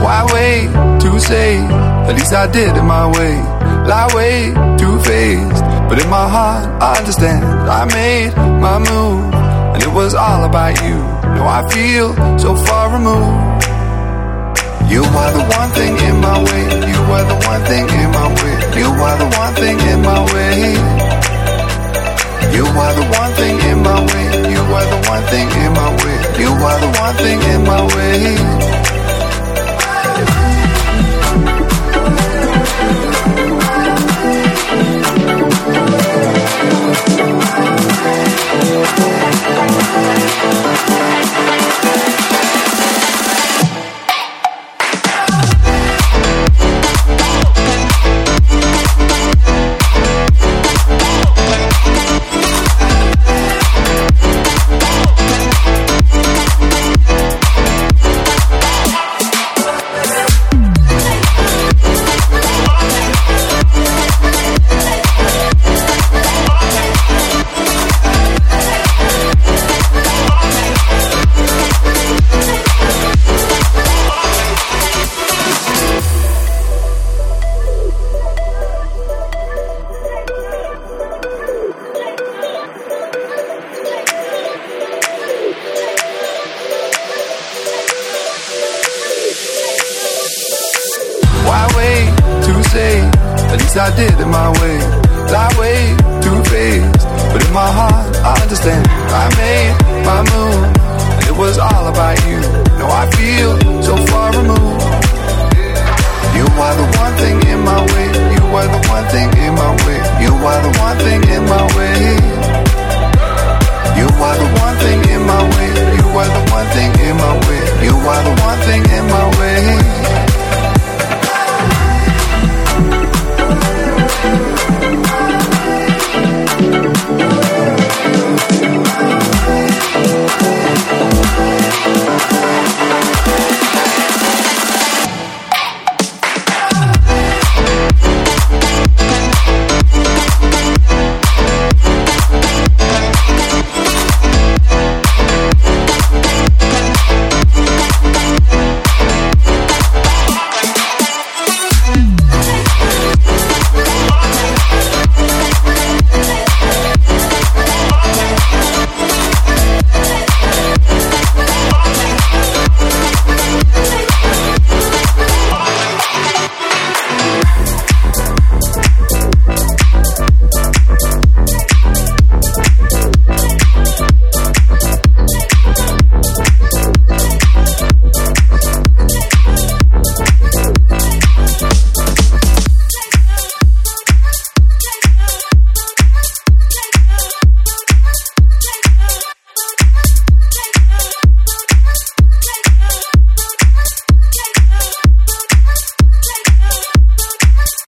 Why wait to say? At least I did it my way. Lie way too faced, but in my heart I understand. I made my move, and it was all about you. No, I feel so far removed. You are the one thing in my way. You are the one thing in my way. You are the one thing in my way. You are the one thing in my way. You are the one thing in my way. You are the one thing in my way. Why wait to say? At least I did it my way. Lie way too faced, but in my heart I understand. I made my move, and it was all about you. No, I feel